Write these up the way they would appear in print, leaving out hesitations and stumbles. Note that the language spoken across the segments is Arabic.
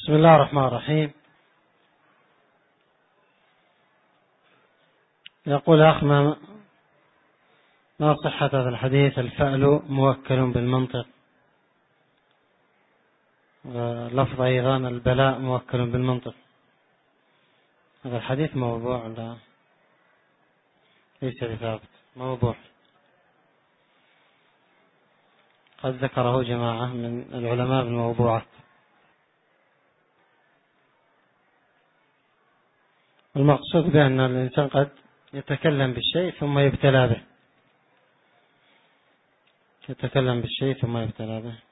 بسم الله الرحمن الرحيم. يقول أخ ما صحة هذا الحديث الفأل موكل بالمنطق، لفظ أيضا البلاء موكل بالمنطق. هذا الحديث موضوع، لا ليس بثابت، موضوع قد ذكره جماعة من العلماء بالموضوعات. المقصود به أن الإنسان قد يتكلم بالشيء ثم يبتلى به، يتكلم بالشيء ثم يبتلى به.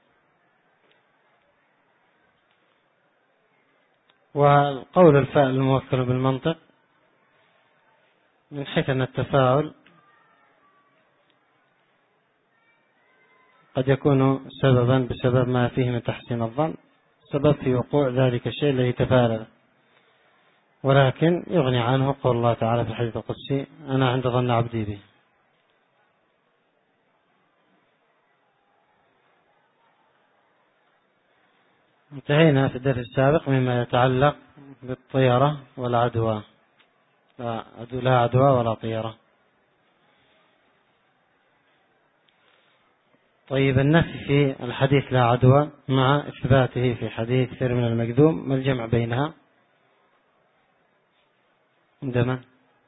والقول الفاعل الموكل بالمنطق من حيث أن التفاعل قد يكون سببا بسبب ما فيه من تحسين الظن، سبب في وقوع ذلك الشيء الذي تفاعل، ولكن يغني عنه قول الله تعالى في الحديث القدسي: أنا عند ظن عبدي بي. انتهينا في الدرس السابق مما يتعلق بالطيرة والعدوى. لا عدوى ولا طيرة. طيب، النفي في الحديث لا عدوى مع إثباته في حديث سر من المكذوم، ما الجمع بينها؟ عندما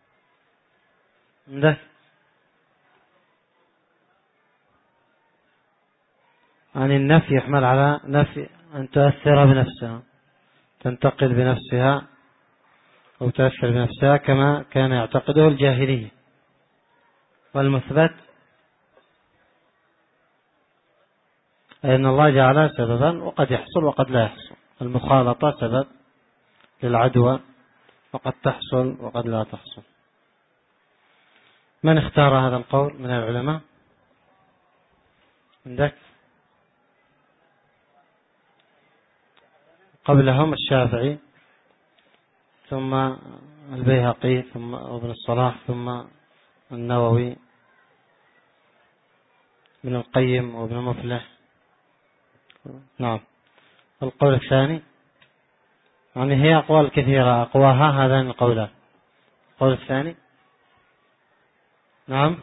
عن النفي يحمل على نفي أن تؤثر بنفسها، تنتقل بنفسها أو تؤثر بنفسها كما كان يعتقده الجاهلية. والمثبت أن الله جعل سببا وقد يحصل وقد لا يحصل. المخالطة سبب للعدوى وقد تحصل وقد لا تحصل. من اختار هذا القول من العلماء؟ عندك قبلهم الشافعي، ثم البيهقي، ثم ابن الصلاح، ثم النووي، ابن القيم وابن مفلح. نعم. القول الثاني، يعني هي أقوال كثيرة، أقواها هذان القولان. القول الثاني نعم،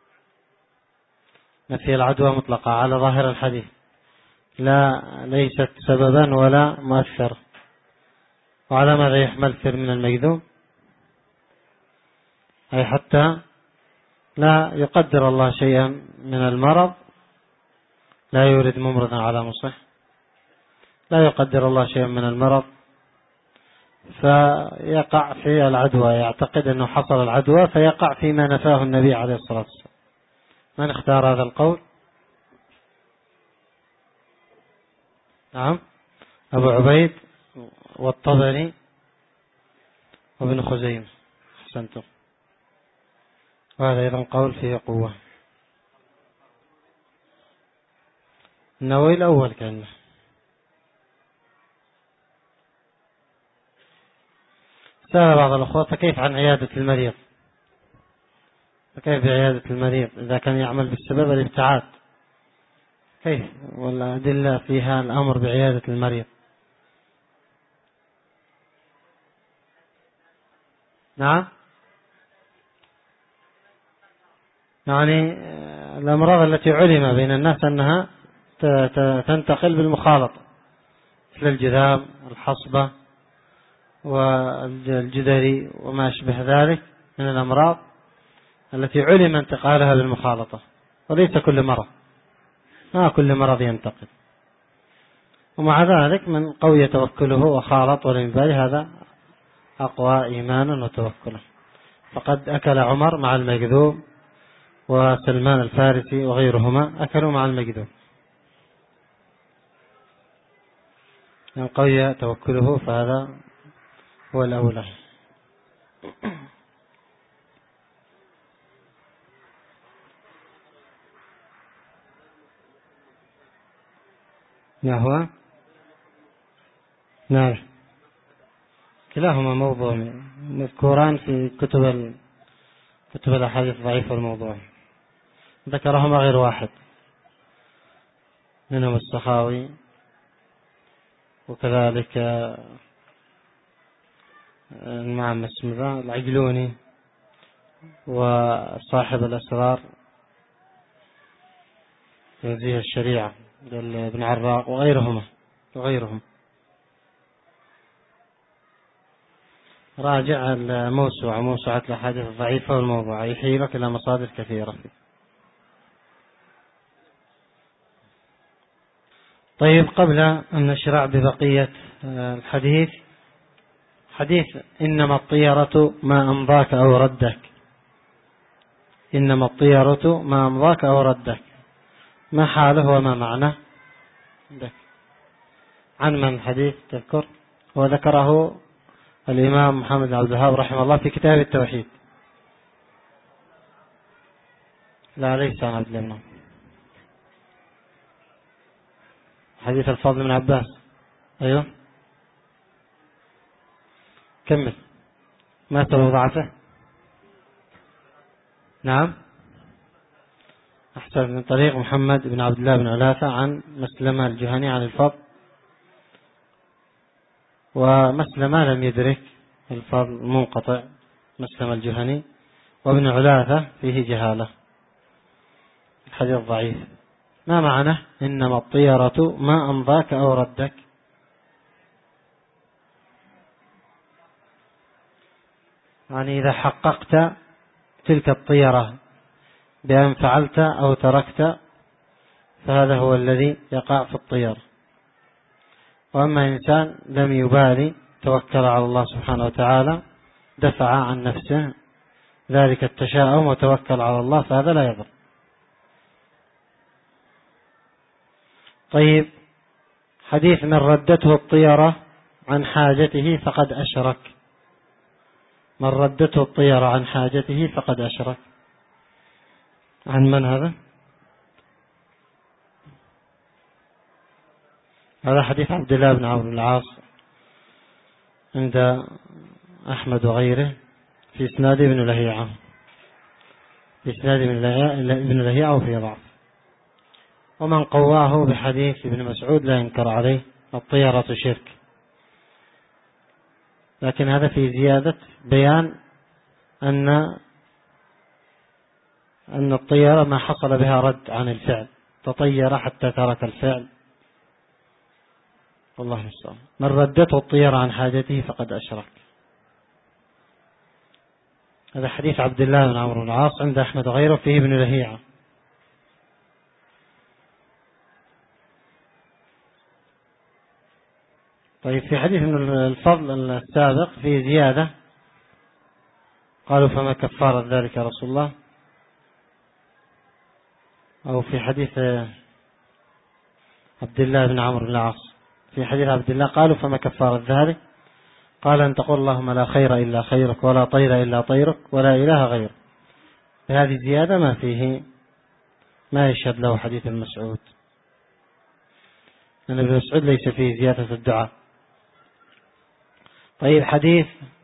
نفي العدوى مطلقة على ظاهر الحديث، ليست سببا ولا مؤثر. وعلى ماذا يحمل سر من المكذوم؟ أي حتى لا يقدر الله شيئا من المرض، لا يورد ممرضا على مصح، لا يقدر الله شيئا من المرض فيقع في العدوى، يعتقد أنه حصل العدوى فيقع فيما نفاه النبي عليه الصلاة والسلام. من اختار هذا القول؟ نعم، أبو عبيد والطبري وابن خزيمة. أحسنتم. وهذا أيضا قول فيه قوة. النووي الأول كان. سأل بعض الأخوة: فكيف عن عيادة المريض؟ فكيف بعيادة المريض إذا كان يعمل بالسبب الابتعاد؟ كيف؟ والأدلة فيها الأمر بعيادة المريض. نعم، يعني الأمراض التي علم بين الناس أنها تنتقل بالمخالطة، مثل الجذام، الحصبة، والجدري وما أشبه ذلك من الأمراض التي علم انتقالها بالمخالطة. وليس كل مرض، ما كل مرض ينتقل. ومع ذلك من قوي توكله وخالط ولم باله، هذا أقوى إيمانا وتوكلا. فقد أكل عمر مع المكذوب، وسلمان الفارسي وغيرهما أكلوا مع المكذوب، من قوي توكله فهذا هو الأولى. ما هو؟ نعم، كلاهما موضوع مذكوران في كتب الأحاديث الضعيفة والموضوع، ذكرهما غير واحد، منهم السخاوي وكذلك المعم اسمه العجلوني وصاحب الأسرار توزيع الشريعة ابن عراق وغيرهم. راجع موسوعة الأحاديث الضعيفة والموضوعة، يحيلك إلى مصادر كثيرة. طيب، قبل أن نشرع ببقية الحديث، حديث إنما الطيرة ما أمضاك أو ردك. إنما الطيرة ما أمضاك أو ردك، ما حاله وما معناه؟ عن من الحديث تذكر؟ وذكره الإمام محمد بن عبد الوهاب رحمه الله في كتاب التوحيد. لا، ليس عن عبد الله. حديث الفضل بن عباس. أيوه، كمل. ما سبب ضعفه؟ نعم، أحسن، من طريق محمد بن عبد الله بن علاثة عن مسلمة الجهني عن الفضل، ومسلمة لم يدرك الفضل، منقطع مسلمة الجهني، وابن علاثة فيه جهالة، الحديث ضعيف. ما معنى إنما الطيرة ما أمضاك أو ردك؟ يعني إذا حققت تلك الطيرة بأن فعلت أو تركت، فهذا هو الذي يقع في الطيرة. وأما إنسان لم يبالي، توكل على الله سبحانه وتعالى، دفع عن نفسه ذلك التشاؤم وتوكل على الله، فهذا لا يضر. طيب، حديث من ردته الطيرة عن حاجته فقد أشرك. من ردته الطيرة عن حاجته فقد أشرك، عن من هذا؟ هذا حديث عبد الله بن عمرو بن العاص عند أحمد وغيره، في إسناد ابن لهيعة، وفي ضعف. ومن قواه بحديث ابن مسعود لا ينكر عليه، الطيرة شرك، لكن هذا في زيادة بيان أن الطيرة ما حصل بها رد عن الفعل، تطير حتى ترك الفعل، والله المستعان. من ردته الطيرة عن حاجته فقد أشرك. هذا حديث عبد الله بن عمرو بن العاص عند أحمد وغيره، فيه ابن لهيعة. طيب، في حديث من الفضل السابق في زيادة، قالوا فما كفارة ذلك يا رسول الله؟ أو في حديث عبد الله بن عمرو بن العاص، في حديث عبد الله قالوا فما كفارة ذلك؟ قال أن تقول اللهم لا خير إلا خيرك، ولا طير إلا طيرك، ولا إله غيرك. بهذه الزيادة ما يشهد له حديث المسعود، لأن ابن مسعود ليس فيه زيادة الدعاء. طيب، حديث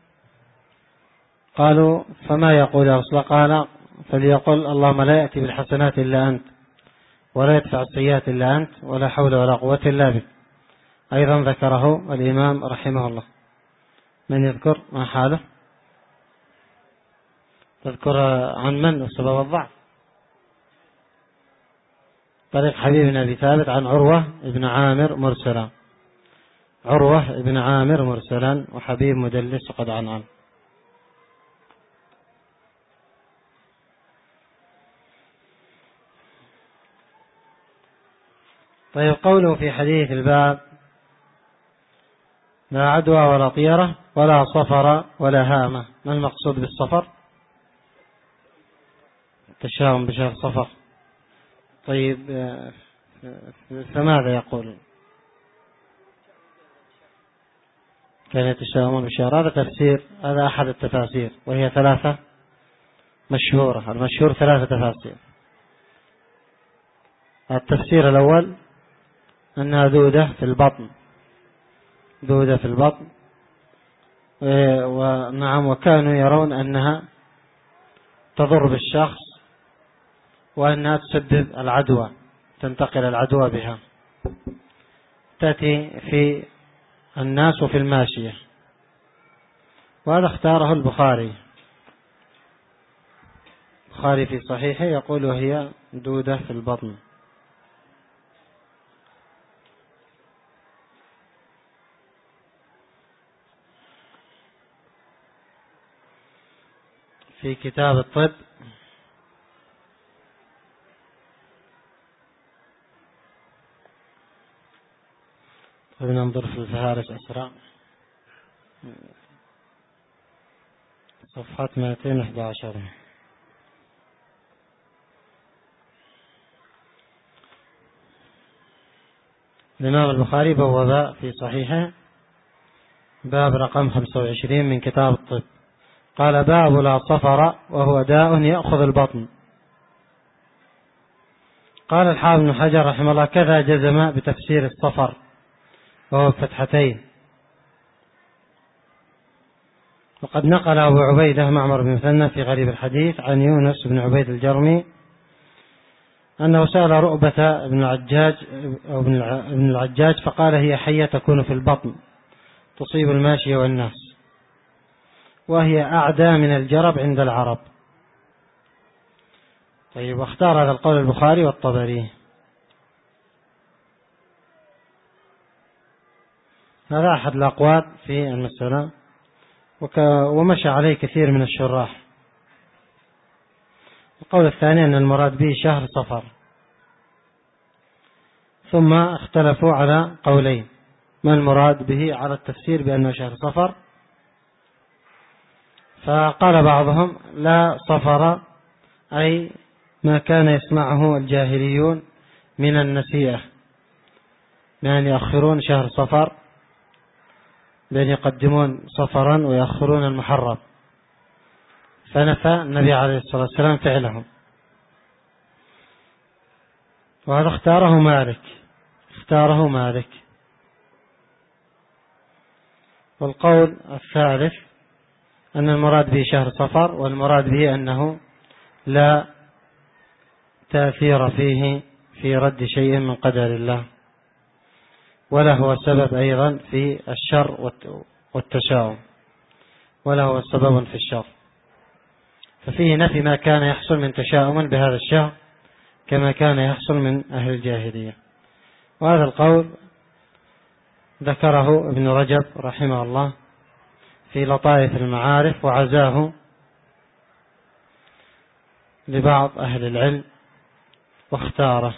قالوا فما يقول يا رسول الله؟ قال فليقل اللهم لا يأتي بالحسنات إلا أنت، ولا يدفع السيئات إلا أنت، ولا حول ولا قوة إلا بك. أيضا ذكره الإمام رحمه الله. من يذكر ما حاله؟ تذكر عن من سبب الضعف؟ طريق حبيب بن أبي ثابت عن عروة بن عامر مرسلا. عروة بن عامر مرسلا، وحبيب مدلس وقد عنعن. طيب، قوله في حديث الباب لا عدوى ولا طيرة ولا صفر ولا هامة، ما المقصود بالصفر؟ التشاؤم بشهر صفر. طيب، فماذا يقول؟ كان يتشاؤمون بشهر، هذا تفسير، هذا أحد التفاسير، وهي 3 مشهورة. المشهور 3 تفاسير. التفسير الأول أنها دودة في البطن، دودة في البطن، ونعم، وكانوا يرون أنها تضر بالشخص، وأنها تسبب العدوى، تنتقل العدوى بها، تأتي في الناس في الماشية، وهذا اختاره البخاري في صحيحه، يقول وهي دودة في البطن. في كتاب الطب ننظر في الفهارس أسرع، صفحة 211. الإمام البخاري بوب في صحيحه باب رقم 25 من كتاب الطب، قال: باب لا صفر وهو داء يأخذ البطن. قال الحافظ بن حجر رحمه الله: كذا جزم بتفسير الصفر وهو فتحتين. وقد نقل أبو عبيدة معمر بن مثنى في غريب الحديث عن يونس بن عبيد الجرمي أنه سأل رؤبة بن العجاج فقال: هي حية تكون في البطن تصيب الماشية والناس، وهي أعدى من الجرب عند العرب. طيب، واختار هذا القول البخاري والطبري. هذا أحد الأقوال في المسألة، ومشى عليه كثير من الشراح. القول الثاني أن المراد به شهر صفر، ثم اختلفوا على قولين: ما المراد به على التفسير بأنه شهر صفر؟ فقال بعضهم: لا صفر أي ما كان يسمعه الجاهليون من النسيئة، بأن يأخرون شهر صفر، بأن يقدمون صفرا ويأخرون المحرم، فنفى النبي عليه الصلاة والسلام فعلهم. وهذا اختاره مالك. والقول الثالث أن المراد به شهر صفر، والمراد به أنه لا تأثير فيه في رد شيء من قدر الله، ولا هو سبب أيضا في الشر والتشاؤم، ولا هو سبب في الشر، ففيه نفي ما كان يحصل من تشاؤم بهذا الشهر كما كان يحصل من أهل الجاهلية. وهذا القول ذكره ابن رجب رحمه الله في لطائف المعارف، وعزاه لبعض أهل العلم واختاره،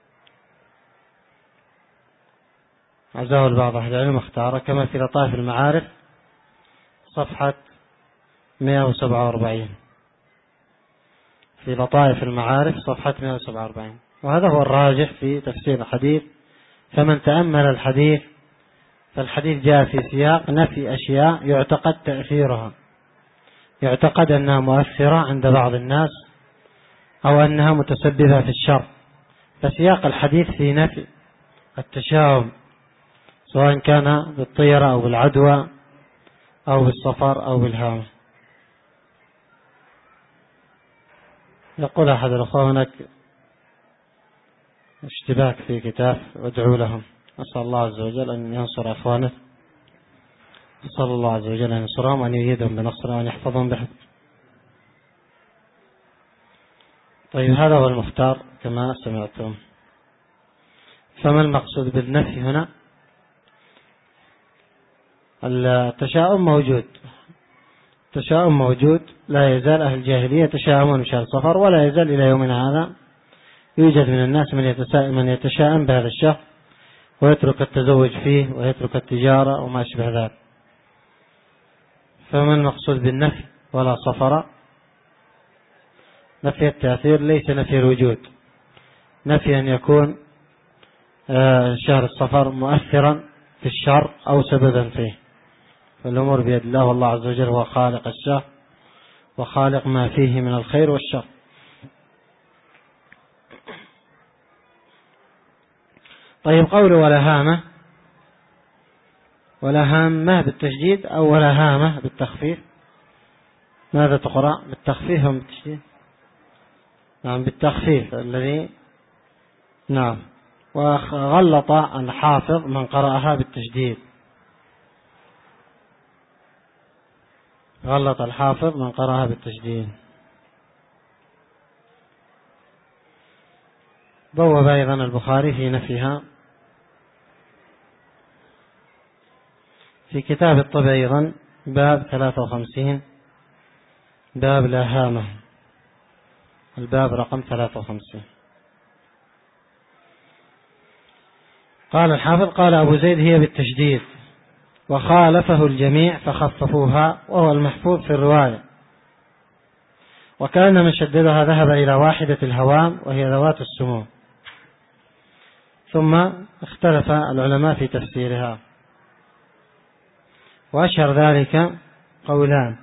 كما في لطائف المعارف صفحة 147. في لطائف المعارف صفحة 147. وهذا هو الراجح في تفسير الحديث. فمن تأمل الحديث، فالحديث جاء في سياق نفي أشياء يعتقد تأثيرها، يعتقد أنها مؤثرة عند بعض الناس أو أنها متسببة في الشر، فسياق الحديث في نفي التشاؤم، سواء كان بالطيرة أو بالعدوى أو بالصفر أو بالهامة. يقول أحد الأخوة: هناك اشتباك في كتاب وادعوا لهم. أسأل الله عز وجل أن ينصر أخوانه، أسأل الله عز وجل أن ينصرهم وأن يؤيدهم بنصره وأن يحفظهم بحفظه. طيب، هذا هو المختار كما سمعتم. فما المقصود بالنفي هنا؟ التشاؤم موجود، لا يزال أهل الجاهلية يتشاءمون بشهر صفر، ولا يزال إلى يومنا هذا يوجد من الناس من يتشاءم بهذا الشهر ويترك التزوج فيه ويترك التجارة وما أشبه ذلك. فما المقصود بالنفي ولا صفر؟ نفي التأثير، ليس نفي الوجود، نفي أن يكون شهر الصفر مؤثرا في الشر أو سببا فيه، فالأمور بيد الله، والله عز وجل هو خالق الشهر وخالق ما فيه من الخير والشر. طيب، قول ولا هامة بالتشديد أو ولا هامة بالتخفيف، ماذا تقرأ؟ بالتخفيف أم بالتشديد؟ نعم، بالتخفيف الذي نعم. وغلط الحافظ من قرأها بالتشديد، غلط الحافظ من قرأها بالتشديد. بوب أيضا البخاري في نفيها في كتاب الطب أيضا باب 53 باب لا هامة، الباب رقم 53. قال الحافظ قال أبو زيد هي بالتشديد، وخالفه الجميع فخففوها، وهو المحفوظ في الرواية. وكان من شددها ذهب إلى واحدة الهوام وهي ذوات السموم. ثم اختلف العلماء في تفسيرها، وأشهر ذلك قولان.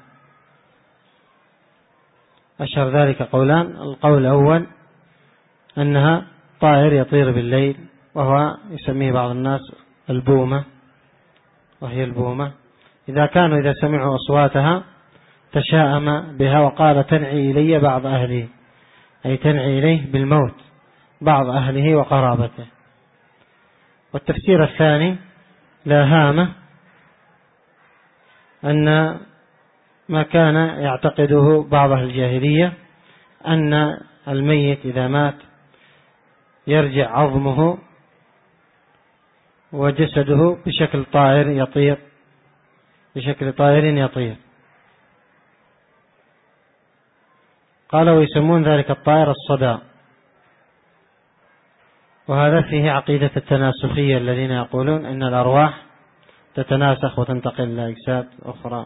القول الأول أنها طائر يطير بالليل، وهو يسميه بعض الناس البومة، وهي البومة. إذا سمعوا أصواتها تشاءم بها، وقال تنعي إلي بعض أهلي، أي تنعي إليه بالموت بعض أهله وقرابته. والتفسير الثاني لا هامة، أن ما كان يعتقده بعض أهل الجاهلية أن الميت إذا مات يرجع عظمه وجسده بشكل طائر يطير. قالوا يسمون ذلك الطائر الصدى. وهذا فيه عقيدة التناسخية الذين يقولون أن الأرواح تتناسخ وتنتقل إلى أجساد أخرى.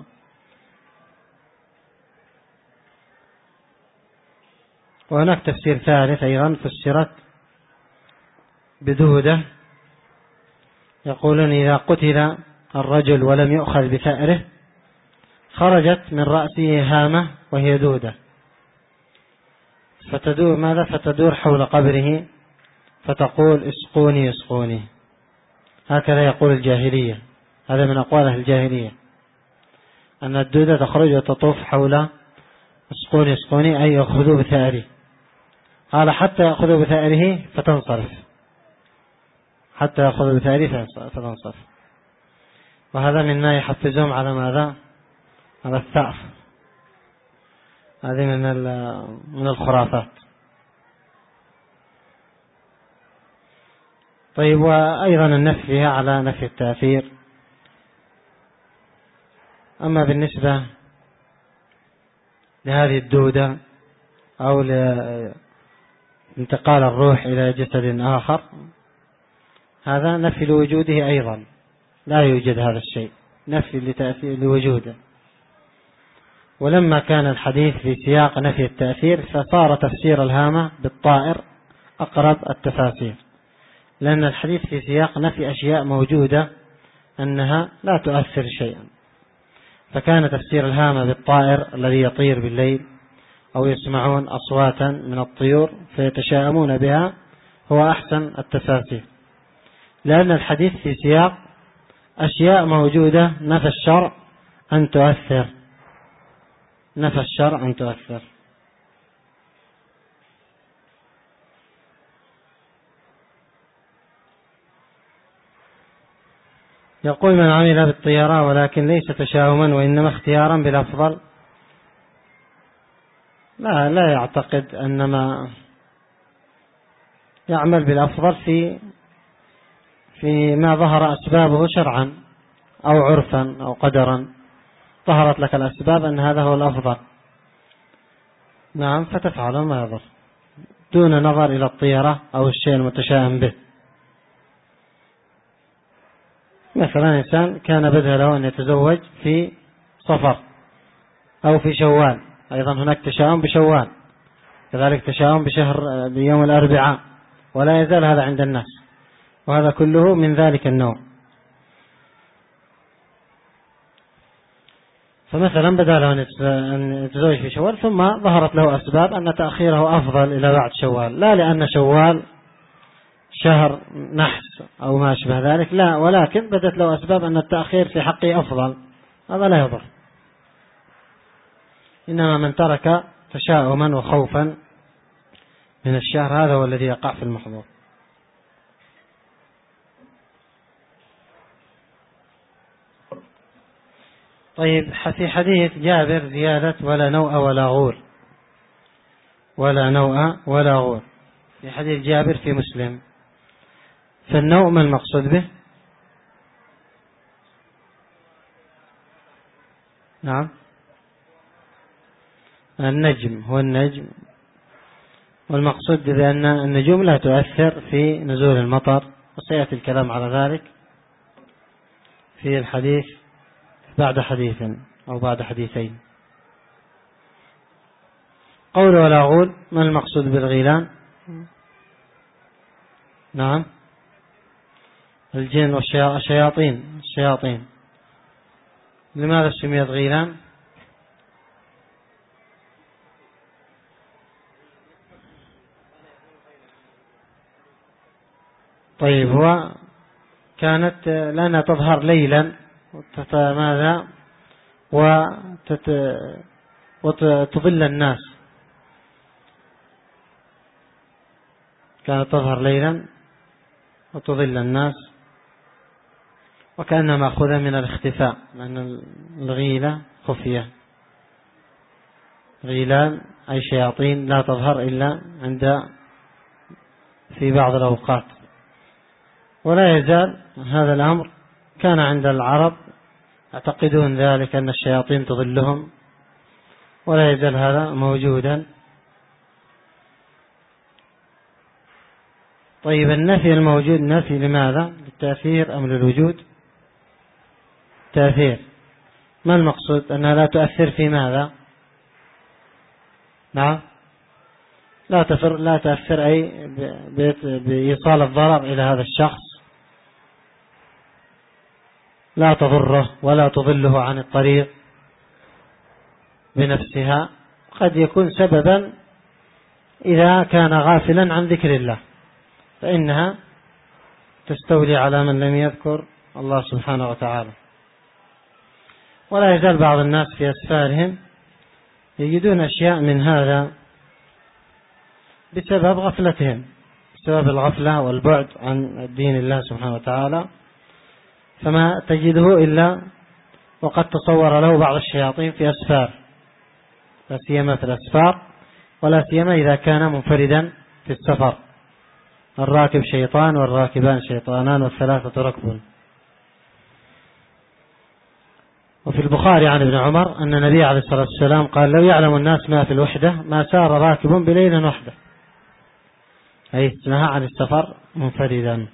وهناك تفسير ثالث أيضا فسرت بدودة، يقولون إذا قتل الرجل ولم يؤخذ بثأره خرجت من رأسه هامة وهي دودة، فتدور حول قبره فتقول اسقوني اسقوني. هكذا يقول الجاهلية، هذا من أقوال الجاهلية، أن الدودة تخرج وتطوف حول اسقوني اسقوني، أي يأخذوا بثأره. قال حتى يأخذوا بثأره فتنصرف، وهذا مما يحفزهم على ماذا؟ على الثأر. هذه من الخرافات. طيب، وأيضا النفي فيها على نفي التأثير. أما بالنسبة لهذه الدودة أو لانتقال الروح إلى جسد آخر، هذا نفي لوجوده أيضا، لا يوجد هذا الشيء، نفي لتأثير لوجوده. ولما كان الحديث في سياق نفي التأثير فصار تفسير الهامة بالطائر أقرب التفاسير، لأن الحديث في سياق نفي أشياء موجودة أنها لا تؤثر شيئا، فكان تفسير الهامة بالطائر الذي يطير بالليل أو يسمعون أصواتا من الطيور فيتشاءمون بها هو أحسن التفاسير، لأن الحديث في سياق أشياء موجودة نفى الشرع أن تؤثر. يقول من عمل بالطيرة ولكن ليس تشاؤما وإنما اختيارا بالأفضل، لا يعتقد أنما يعمل بالأفضل في ما ظهر أسبابه شرعا أو عرفا أو قدرا، ظهرت لك الأسباب أن هذا هو الأفضل، نعم، فتفعل ما يضر دون نظر إلى الطيرة أو الشيء المتشائم به. مثلا إنسان كان بدأ له أن يتزوج في صفر أو في شوال، أيضا هناك تشاؤم بشوال، كذلك تشاؤم بيوم الأربعاء، ولا يزال هذا عند الناس، وهذا كله من ذلك النوع. فمثلا بدأ له أن يتزوج في شوال، ثم ظهرت له أسباب أن تأخيره أفضل إلى بعد شوال، لا لأن شوال شهر نحس أو ما أشبه ذلك، لا، ولكن بدت له أسباب أن التأخير في حقه أفضل، هذا لا يضر. إنما من ترك تشاؤما وخوفا من الشهر هذا هو الذي يقع في المحظور. طيب في حديث جابر زيادة ولا نوء ولا غور، ولا نوء ولا غور في حديث جابر في مسلم، فالنوء ما المقصود به؟ نعم النجم، هو النجم، والمقصود بأن النجوم لا تؤثر في نزول المطر، وسيأتي الكلام على ذلك في الحديث بعد حديث أو بعد حديثين. قول ولا غول ما المقصود بالغيلان؟ نعم الجن والشياطين. لماذا سميت غيلان؟ طيب هو كانت لأنها تظهر ليلا ماذا وتضل الناس، كانت تظهر ليلا وتضل الناس، وكأنها مأخوذة من الاختفاء، لأن الغيلة خفية، غيلان أي شياطين لا تظهر إلا في بعض الأوقات. ولا يزال هذا الأمر كان عند العرب يعتقدون ذلك، أن الشياطين تضلهم، ولا يزال هذا موجودا. طيب النفي الموجود نفي لماذا؟ للتأثير أم للوجود؟ تأثير. ما المقصود؟ أنها لا تؤثر في ماذا؟ نعم لا تأثر أي بإيصال الضرر إلى هذا الشخص، لا تضره ولا تضله عن الطريق بنفسها. قد يكون سببا إذا كان غافلا عن ذكر الله، فإنها تستولي على من لم يذكر الله سبحانه وتعالى. ولا يزال بعض الناس في أسفارهم يجدون أشياء من هذا بسبب غفلتهم، بسبب الغفلة والبعد عن دين الله سبحانه وتعالى، فما تجده إلا وقد تصور له بعض الشياطين في أسفار، لا سيما في الأسفار، ولا سيما إذا كان منفردا في السفر، الراكب شيطان والراكبان شيطانان والثلاثة ركب. وفي البخاري عن ابن عمر أن النبي عليه الصلاة والسلام قال: لو يعلم الناس ما في الوحدة ما سار راكب بليل وحده، أي استثناء عن السفر منفردا.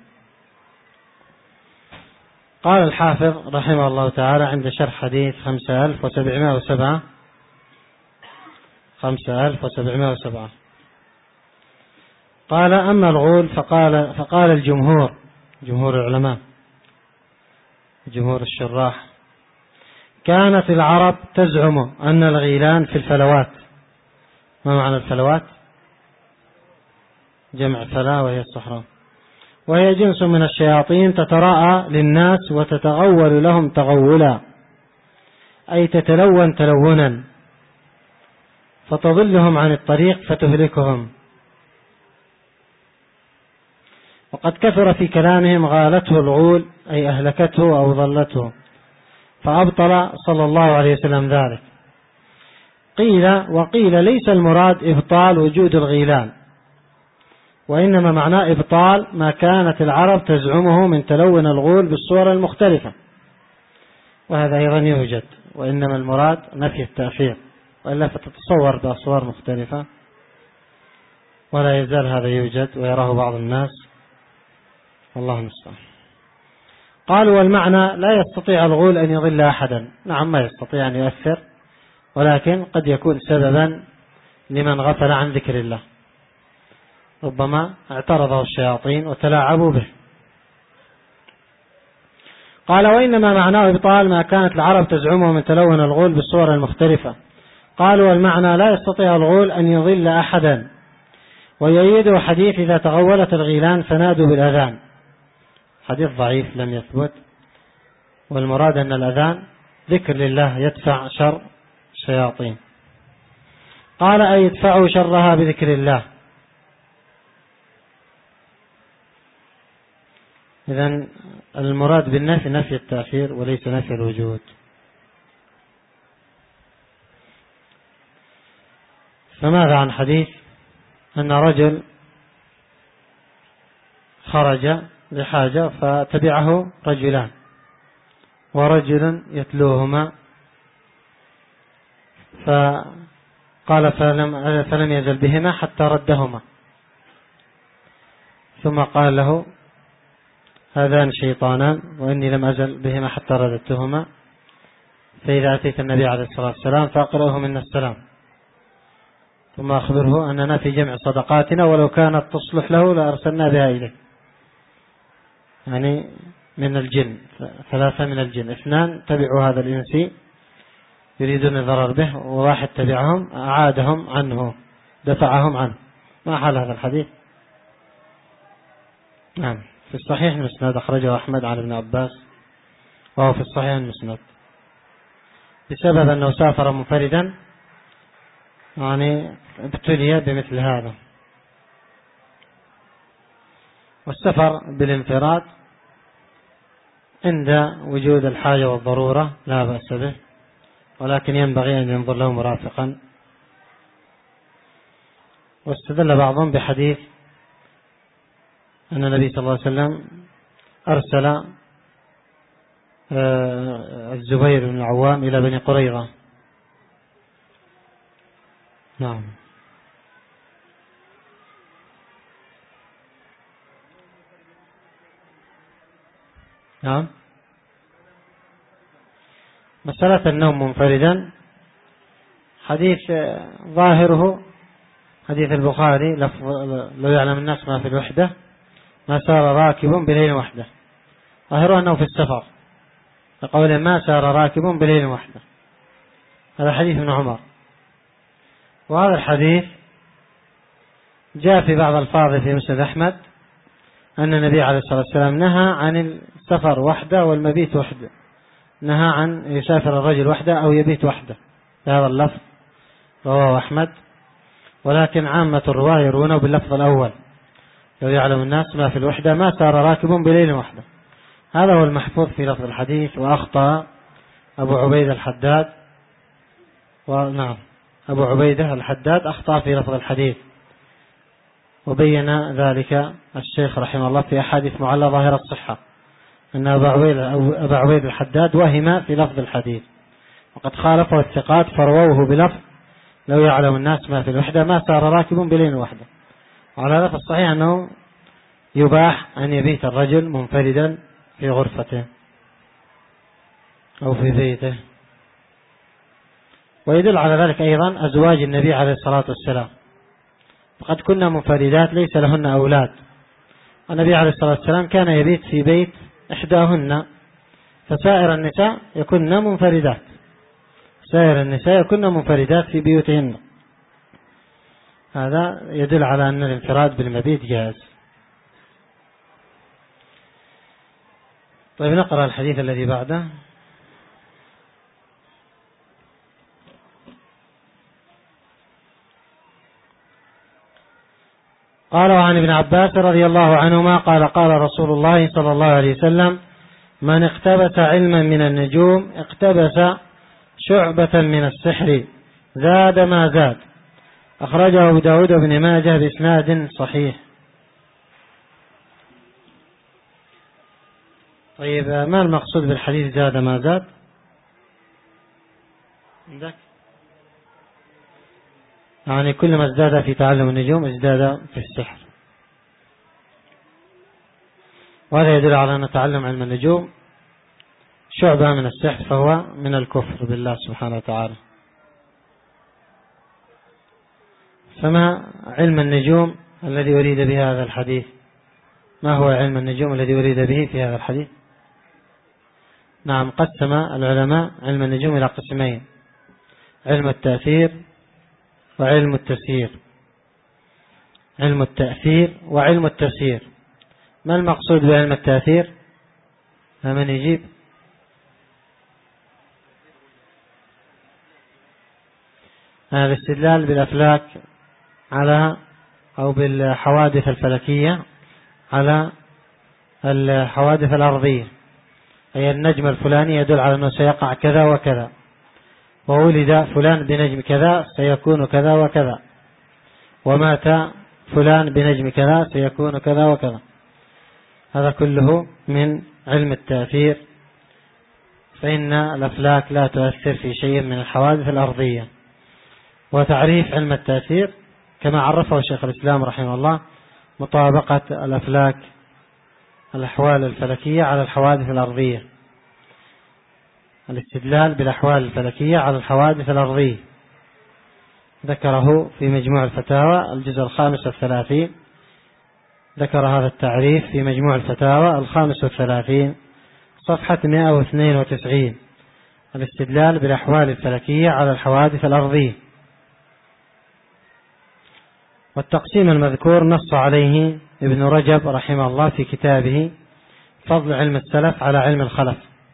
قال الحافظ رحمه الله تعالى عند شرح حديث 5707 قال: أما الغول فقال الجمهور، جمهور العلماء جمهور الشراح، كانت العرب تزعم أن الغيلان في الفلوات. ما معنى الفلوات؟ جمع فلا، وهي الصحراء، وهي جنس من الشياطين تتراءى للناس وتتغول لهم تغولا، أي تتلون تلونا، فتضلهم عن الطريق فتهلكهم. وقد كثر في كلامهم غالته الغول، أي أهلكته أو ضلته، فأبطل صلى الله عليه وسلم ذلك. وقيل ليس المراد إبطال وجود الغيلان، وإنما معناه إبطال ما كانت العرب تزعمه من تلون الغول بالصور المختلفة، وهذا أيضا يوجد، وإنما المراد نفي التأثير، وإلا فتتصور بأصور مختلفة، ولا يزال هذا يوجد ويراه بعض الناس، والله المستعان. قالوا: والمعنى لا يستطيع الغول أن يضل أحدا. نعم ما يستطيع أن يؤثر، ولكن قد يكون سببا لمن غفل عن ذكر الله، ربما اعترضه الشياطين وتلاعبوا به. قال: وإنما معناه إبطال ما كانت العرب تزعمه من تلون الغول بالصور المختلفة. قالوا: والمعنى لا يستطيع الغول أن يضل أحدا، ويؤيده حديث: إذا تغولت الغيلان فنادوا بالأذان، حديث ضعيف لم يثبت، والمراد أن الأذان ذكر لله يدفع شر الشياطين. قال: أي يدفعوا شرها بذكر الله. إذن المراد بالنفي نفي التأثير وليس نفي الوجود. فماذا عن حديث أن رجل خرج لحاجة فتبعه رجلان ورجل يتلوهما، فقال فلم يزل بهما حتى ردهما، ثم قال له هذان شيطانان وإني لم أزل بهما حتى رددتهما، فإذا أتيت النبي عليه الصلاة والسلام فأقرأه منا السلام، ثم أخبره أننا في جمع صدقاتنا ولو كانت تصلح له لأرسلنا بها إليه. يعني من الجن 3 من الجن، 2 تبعوا هذا الإنسي يريدون الضرر به، وواحد تبعهم أعادهم عنه دفعهم عنه. ما حال هذا الحديث؟ نعم في الصحيح المسند، أخرجه أحمد عن ابن عباس، وهو في الصحيح المسند بسبب أنه سافر منفردا، يعني ابتلي بمثل هذا. والسفر بالانفراد عند وجود الحاجة والضرورة لا بأس به، ولكن ينبغي أن ينظر له مرافقا. واستدل بعضهم بحديث أن النبي صلى الله عليه وسلم أرسل الزبير بن العوام إلى بني قريظة. نعم. نعم. مسألة النوم منفردا حديث ظاهره حديث البخاري لو يعلم الناس ما في الوحدة ما سار راكب بليل وحده، ظاهره أنه في السفر، فقوله ما سار راكب بليل وحده، هذا حديث ابن عمر. وهذا الحديث جاء في بعض الفاظ في مسند أحمد أن النبي عليه الصلاة والسلام نهى عن السفر وحده والمبيت وحده، نهى عن يسافر الرجل وحده أو يبيت وحده بهذا اللفظ، رواه أحمد. ولكن عامة الرواة يروونه باللفظ الأول لو يعلم الناس ما في الوحدة ما سار راكب بليل وحده، هذا هو المحفوظ في لفظ الحديث. وأخطأ أبو عبيدة الحداد، ونعم أبو عبيدة الحداد أخطأ في لفظ الحديث، وبين ذلك الشيخ رحمه الله في أحاديث معلّة ظاهرة الصحة أن أبا عبيدة الحداد وهم في لفظ الحديث، وقد خالفه الثقات فرووه بلفظ لو يعلم الناس ما في الوحدة ما سار راكب بليل وحده. وعلى هذا فالصحيح أنه يباح أن يبيت الرجل منفردا في غرفته أو في بيته. ويدل على ذلك أيضا أزواج النبي عليه الصلاة والسلام، فقد كنا منفردات ليس لهن أولاد، والنبي عليه الصلاة والسلام كان يبيت في بيت إحداهن، فسائر النساء يكن منفردات، سائر النساء يكن منفردات في بيوتهن. هذا يدل على أن الانفراد بالمبيت جائز. طيب نقرأ الحديث الذي بعده. قال عن ابن عباس رضي الله عنهما قال قال رسول الله صلى الله عليه وسلم من اقتبس علما من النجوم اقتبس شعبة من السحر زاد ما زاد، أخرجه أبو داود بن ماجه بإسناد صحيح. طيب ما المقصود بالحديث زاد ما زاد؟ عندك يعني كلما ازداد في تعلم النجوم ازداد في السحر، وهذا يدل على أن تعلم علم النجوم شعبة من السحر، فهو من الكفر بالله سبحانه وتعالى. فما علم النجوم الذي أريد به هذا الحديث؟ ما هو علم النجوم الذي أريد به في هذا الحديث؟ نعم قسم العلماء علم النجوم إلى قسمين: علم التأثير وعلم التسيير. علم التأثير وعلم التسيير، ما المقصود بعلم التأثير؟ من يجيب؟ الاستدلال بالأفلاك على أو بالحوادث الفلكية على الحوادث الأرضية، أي النجم الفلاني يدل على أنه سيقع كذا وكذا، وولد فلان بنجم كذا سيكون كذا وكذا، ومات فلان بنجم كذا سيكون كذا وكذا. هذا كله من علم التأثير، فإن الأفلاك لا تؤثر في شيء من الحوادث الأرضية. وتعريف علم التأثير كما عرفه شيخ الإسلام رحمه الله: مطابقة الأفلاك الأحوال الفلكية على الحوادث الأرضية، الاستدلال بالأحوال الفلكية على الحوادث الأرضية. ذكره في مجموع الفتاوى الجزء 35، ذكر هذا التعريف في مجموع الفتاوى 35 صفحة 192: الاستدلال بالأحوال الفلكية على الحوادث الأرضية. والتقسيم المذكور نص عليه ابن رجب رحمه الله في كتابه فضل علم السلف على علم الخلف.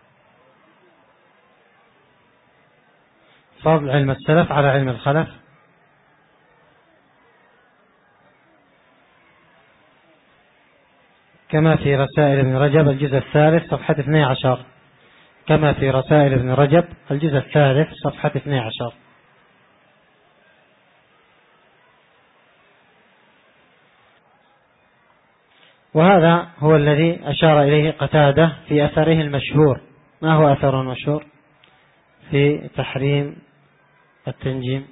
فضل علم السلف على علم الخلف. كما في رسائل ابن رجب الجزء 3 صفحة 12. كما في رسائل ابن رجب الجزء 3 صفحة 12. وهذا هو الذي أشار إليه قتادة في أثره المشهور. ما هو أثره المشهور في تحريم التنجيم؟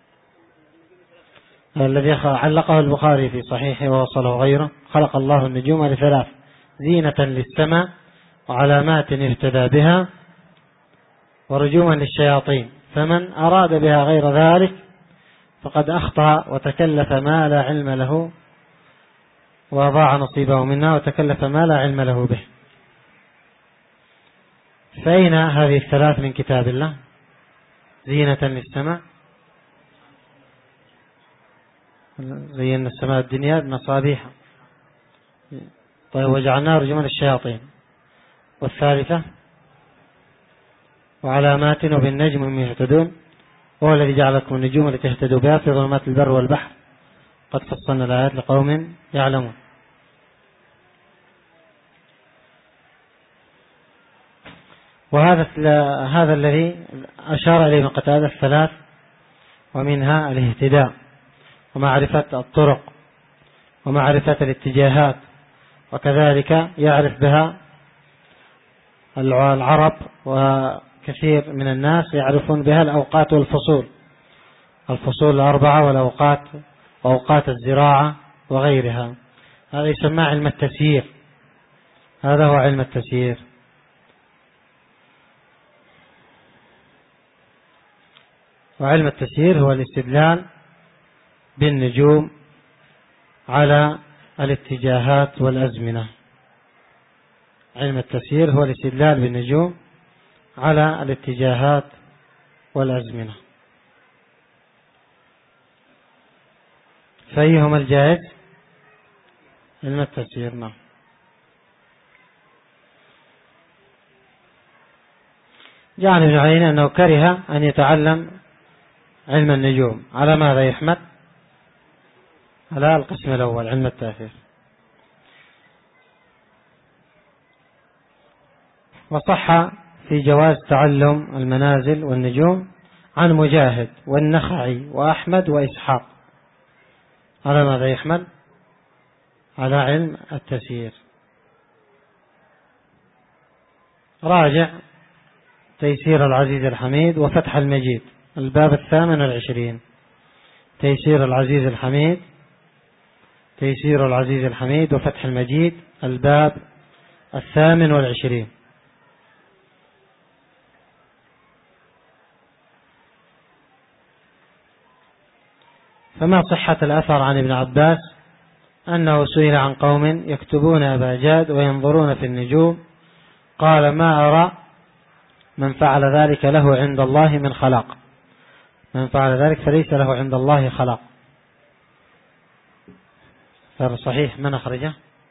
الذي علقه البخاري في صحيحه ووصله غيره: خلق الله النجوم ل3: زينة للسماء، وعلامات يهتدى بها، ورجوما للشياطين، فمن أراد بها غير ذلك فقد أخطأ وتكلف ما لا علم له، وضاع نصيبه منها وتكلف ما لا علم له به. فأين هذه الثلاث من كتاب الله؟ زينة للسماء، زينا السماء الدنيا بمصابيح، طيب وجعلناه رجوما للشياطين. والثالثة وعلامات وبالنجم هم يهتدون، وهو الذي جعل لكم النجوم لتهتدوا بها في ظلمات البر والبحر، قد فصلنا الآيات لقوم يعلمون. وهذا الذي أشار إليه من قتادة الثلاث، ومنها الاهتداء ومعرفة الطرق ومعرفة الاتجاهات، وكذلك يعرف بها العرب، وكثير من الناس يعرفون بها الأوقات والفصول، الفصول 4 والأوقات وأوقات الزراعة وغيرها. هذا يسمى علم التسيير. هذا هو علم التسيير. وعلم التسيير هو الاستدلال بالنجوم على الاتجاهات والأزمنة. علم التسيير هو الاستدلال بالنجوم على الاتجاهات والأزمنة. فأيهما الجائز؟ علم التسيير. نعم. جاء ابن عيينة أنه كره أن يتعلم علم النجوم. على ماذا يحمل؟ على القسم الأول، علم التأثير. وصح في جواز تعلم المنازل والنجوم عن مجاهد والنخعي وأحمد وإسحاق. على ماذا يحمل؟ على علم التسيير. راجع تيسير العزيز الحميد وفتح المجيد الباب 28. تيسير العزيز الحميد، تيسير العزيز الحميد وفتح المجيد الباب 28. فما صحة الأثر عن ابن عباس أنه سئل عن قوم يكتبون أباجاد وينظرون في النجوم، قال: ما أرى من فعل ذلك له عند الله من خلاق. من فعل ذلك فليس له عند الله خلاق. فالصحيح من أخرجه؟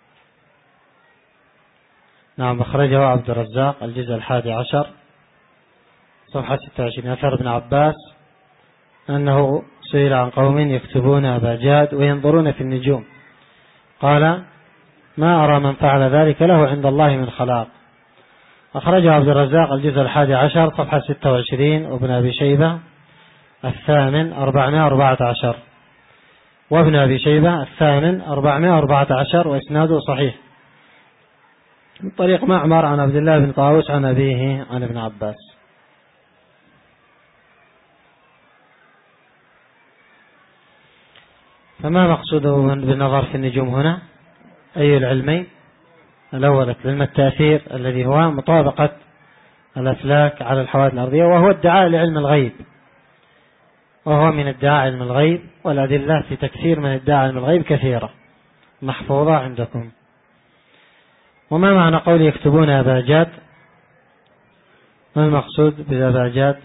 نعم، أخرجه عبد الرزاق الجزء 11 صفحة 26. أثر ابن عباس أنه سئل عن قوم يكتبون أباجاد وينظرون في النجوم، قال: ما أرى من فعل ذلك له عند الله من خلاق. أخرجه عبد الرزاق الجزء 11 صفحة 26، وابن أبي شيبة 8 414. وابن أبي شيبة الثامن 414 وإسناده صحيح من طريق معمر عن عبد الله بن طاووس عن أبيه عن ابن عباس. فما مقصوده بالنظر في النجوم هنا؟ أي العلمين؟ الأول علم التأثير الذي هو مطابقة الأفلاك على الحوادث الأرضية، وهو ادعاء لعلم الغيب، وهو من ادعاء علم الغيب، والأدلة في تكثير من ادعاء علم الغيب كثيرة محفوظة عندكم. وما معنى قول يكتبون أباجات؟ ما المقصود بالأباجات؟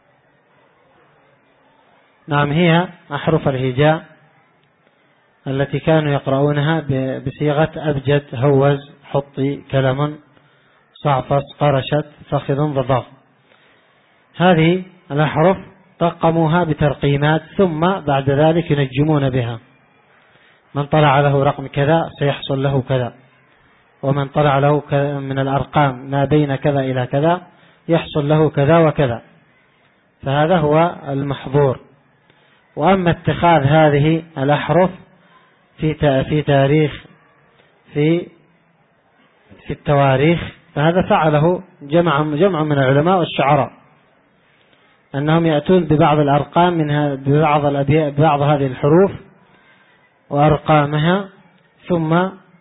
نعم، هي أحرف الهجاء التي كانوا يقرؤونها بصيغة أبجد، هوز، حطي، كلم، صعفص، قرشت، فخذ، ضضاف. هذه الأحرف رقموها بترقيمات، ثم بعد ذلك ينجمون بها. من طلع له رقم كذا سيحصل له كذا، ومن طلع له من الأرقام ما بين كذا إلى كذا يحصل له كذا وكذا. فهذا هو المحظور. وأما اتخاذ هذه الأحرف في تاريخ في التواريخ، فهذا فعله جمع من العلماء والشعراء، أنهم يأتون ببعض الأرقام منها، ببعض هذه الحروف وأرقامها، ثم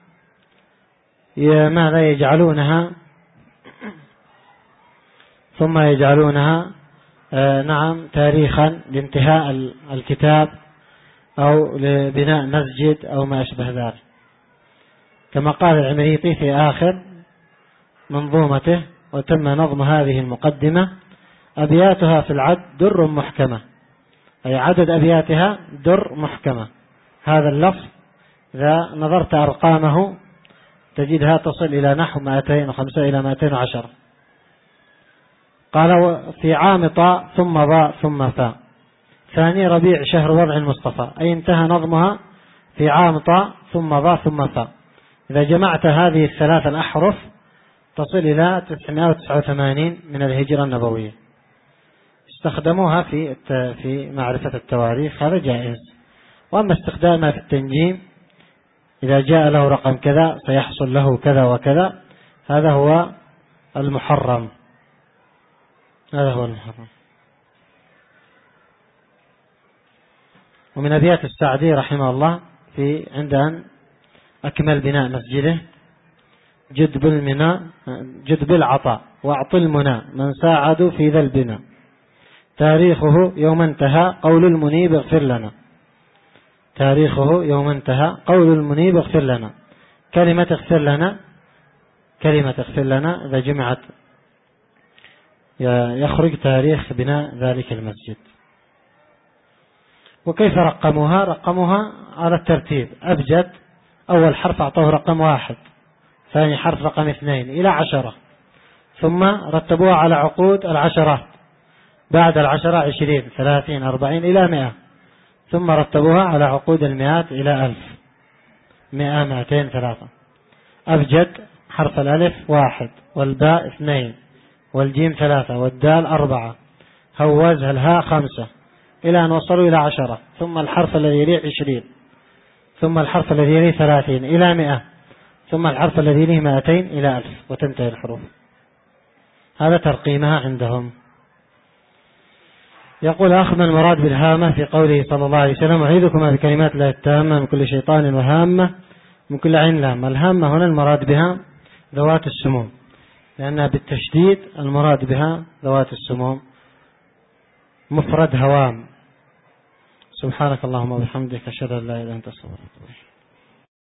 ماذا يجعلونها نعم تاريخا لانتهاء الكتاب أو لبناء مسجد أو ما أشبه ذلك، كما قال العمريطي في آخر منظومته: وتم نظم هذه المقدمة أبياتها في العد در محكمة، أي عدد أبياتها در محكمة. هذا اللفظ إذا نظرت أرقامه تجدها تصل إلى نحو 205 إلى 210. قال: في عام طاء ثم ضاء ثم فاء، ثاني ربيع شهر وضع المصطفى، أي انتهى نظمها في عام طاء ثم ضاء ثم فاء. إذا جمعت هذه الثلاث الأحرف تصل إلى 989 من الهجرة النبوية. استخدموها في معرفة التواريخ، هذا جائز. وأما استخدامها في التنجيم، إذا جاء له رقم كذا سيحصل له كذا وكذا، هذا هو المحرم. ومن أبيات السعدي رحمه الله عند أن أكمل بناء مسجده: جد بالعطاء واعط المنى من ساعدوا في ذا البناء، تاريخه يوم انتهى قول المنيب اغفر لنا. تاريخه يوم انتهى قول المنيب اغفر لنا. كلمة اغفر لنا إذا جمعت يخرج تاريخ بناء ذلك المسجد. وكيف رقموها؟ رقموها على الترتيب: أبجد أول حرف أعطوه رقم 1، ثاني حرف رقم 2 إلى 10، ثم رتبوها على عقود العشرات، بعد 10 20 30 40 إلى 100، ثم رتبوها على عقود المئات إلى 1000، 100 200 3. أبجد حرف الألف 1 والباء 2 والجيم 3 والدال 4، هوز الهاء 5 إلى أن وصلوا إلى 10، ثم الحرف الذي يليه 20، ثم الحرف الذي يليه 30 إلى 100، ثم الحرف الذي يليه 200 إلى 1000، وتنتهي الحروف. هذا ترقيمها عندهم. يقول: أخذ المراد بالهامة في قوله صلى الله عليه وسلم: أعيذكما بكلمات الله التامة من كل شيطان وهامة من كل عين لامة. الهامة هنا المراد بها ذوات السموم، لأنها بالتشديد المراد بها ذوات السموم، مفرد هوام. سبحانك اللهم وبحمدك، أشهد أن لا إله إلا أنت، أستغفرك.